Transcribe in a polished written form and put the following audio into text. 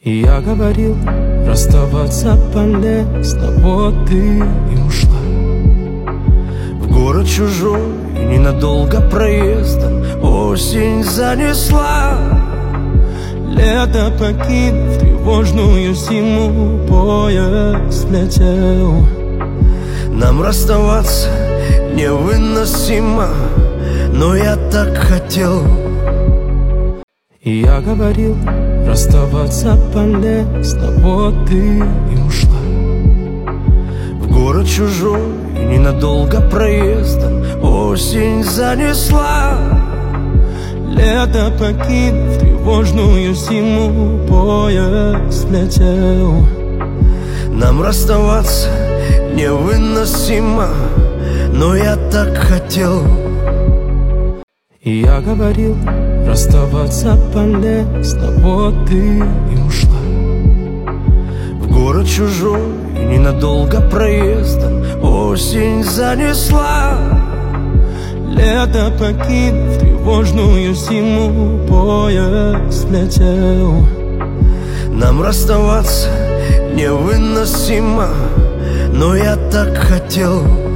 И я говорил, расставаться полезно, вот ты и ушла. В город чужой, ненадолго проездом, осень занесла. Лето покинув тревожную зиму, поезд летел. Нам расставаться невыносимо, но я так хотел. И я говорил, расставаться полезно, вот ты и ушла. В город чужой, ненадолго проездом, осень занесла. Лето покинув тревожную зиму, поезд летел. Нам расставаться невыносимо, но я так хотел. И я говорил, расставаться полезно, вот ты и ушла. В город чужой, ненадолго проездом, осень занесла. Лето покинув тревожную зиму, поезд летел. Нам расставаться невыносимо, но я так хотел.